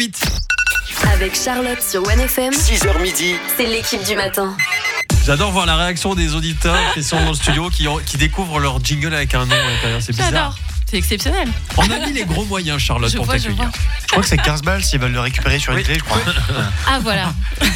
8h08. Avec Charlotte sur 1FM, 6h midi. c'est l'équipe du matin. J'adore voir la réaction des auditeurs qui sont dans le studio, qui découvrent leur jingle avec un nom à l'intérieur. C'est bizarre. J'adore. C'est exceptionnel. On a mis les gros moyens, Charlotte, Je pour vois. t'accueillir. Je crois que c'est 15 balles s'ils veulent le récupérer sur une clé, je crois. Ah voilà.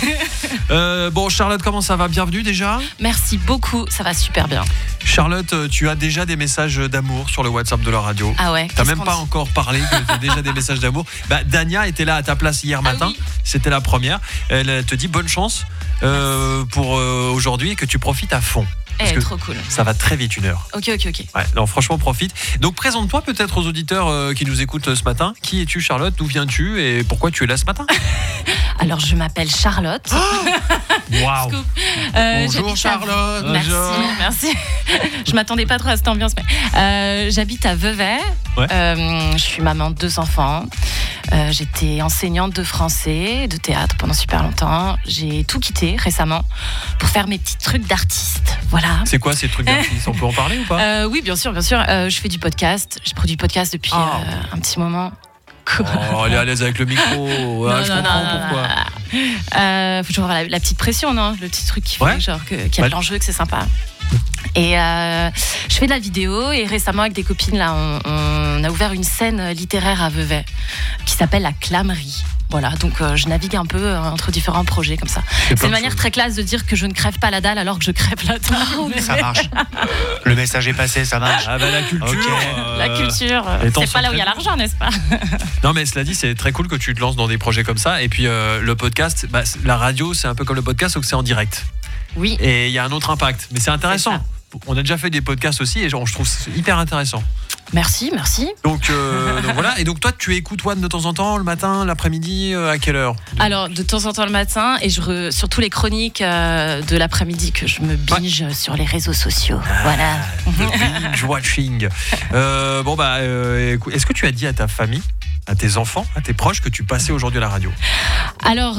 Bon, Charlotte, comment ça va? Bienvenue déjà. Merci beaucoup. Ça va super bien. Charlotte, tu as déjà des messages d'amour sur le WhatsApp de la radio. Ah ouais. T'as même pas encore parlé que t'as déjà des messages d'amour. Dania était là à ta place hier matin. Oui. C'était la première. Elle te dit bonne chance pour aujourd'hui et que tu profites à fond. Parce que Trop cool. ça va très vite, 1 heure. Ok. Ouais, non, franchement, profite. Donc, présente-toi peut-être aux auditeurs qui nous écoutent ce matin. Qui es-tu, Charlotte? D'où viens-tu et pourquoi tu es là ce matin? Alors je m'appelle Charlotte. Waouh. Scoop. Bonjour, J'habite à- Charlotte. Merci. Je m'attendais pas trop à cette ambiance, mais j'habite à Vevey. Ouais. Je suis maman de 2 enfants. J'étais enseignante de français, de théâtre pendant super longtemps. J'ai tout quitté récemment pour faire mes petits trucs d'artiste. Voilà. C'est quoi ces trucs d'artistes? On peut en parler ou pas? Oui, bien sûr. Je fais du podcast. Je produis du podcast depuis un petit moment. Oh, elle est à l'aise avec le micro. Ah, je comprends pourquoi. Faut toujours avoir la petite pression, non? Le petit truc qui fait Ouais. genre qu'il y a de l'enjeu, que c'est sympa. Et je fais de la vidéo et récemment avec des copines là, on a ouvert une scène littéraire à Vevey qui s'appelle la Clamerie. Voilà, donc je navigue un peu entre différents projets comme ça. C'est une manière très classe de dire que je ne crève pas la dalle alors que je crève la dalle. Ça marche. Le message est passé, ça marche. Ah la culture. Ok. La culture, les temps c'est sont pas là où il y a très l'argent, n'est-ce pas? Non, mais cela dit, c'est très cool que tu te lances dans des projets comme ça. Et puis le podcast, la radio, c'est un peu comme le podcast, sauf que c'est en direct. Oui. Et il y a un autre impact. Mais c'est intéressant. On a déjà fait des podcasts aussi et je trouve c'est hyper intéressant. Merci. Donc voilà. Et donc toi, tu écoutes One de temps en temps, le matin, l'après-midi, à quelle heure? Alors, de temps en temps le matin, et surtout les chroniques de l'après-midi que je me binge sur les réseaux sociaux. Voilà. Le binge watching. Écoute, est-ce que tu as dit à ta famille, à tes enfants, à tes proches que tu passais aujourd'hui à la radio? Alors,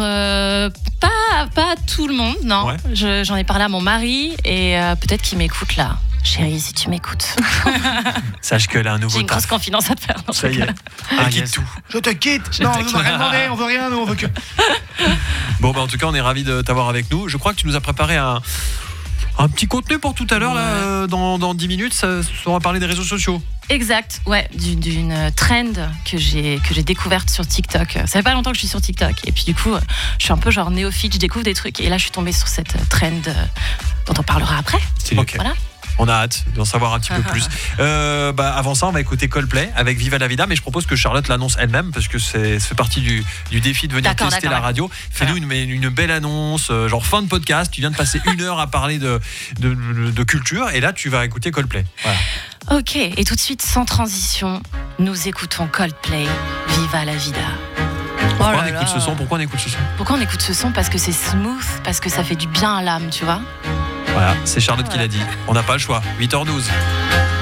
pas tout le monde, non. Ouais. J'en ai parlé à mon mari et peut-être qu'il m'écoute là. Chérie, si tu m'écoutes. Sache qu'elle a un nouveau J'ai une grosse taf. confidence à te faire. Non, Ça y est. Elle quitte tout. Je te quitte. Non, on n'a rien demandé, on veut rien, nous on veut que. Bon, en tout cas, on est ravis de t'avoir avec nous. Je crois que tu nous as préparé un petit contenu pour tout à l'heure, là, dans 10 minutes. On va parler des réseaux sociaux. Exact, ouais, d'une trend que j'ai découverte sur TikTok. Ça fait pas longtemps que je suis sur TikTok. Et puis du coup, je suis un peu genre néophyte, je découvre des trucs. Et là, je suis tombée sur cette trend dont on parlera après. Ok. Voilà. On a hâte d'en savoir un petit peu plus. Avant ça, on va écouter Coldplay avec Viva la Vida, mais je propose que Charlotte l'annonce elle-même parce que ça fait partie du défi de venir tester la radio. Fais-nous une belle annonce, genre fin de podcast. Tu viens de passer 1 heure à parler de culture et là, tu vas écouter Coldplay. Voilà. Ok, et tout de suite, sans transition, nous écoutons Coldplay, Viva la Vida. Pourquoi on écoute ce son? Pourquoi on écoute ce son? Parce que c'est smooth, parce que ça fait du bien à l'âme, tu vois. Voilà, c'est Charlotte qui l'a dit. On n'a pas le choix. 8h12.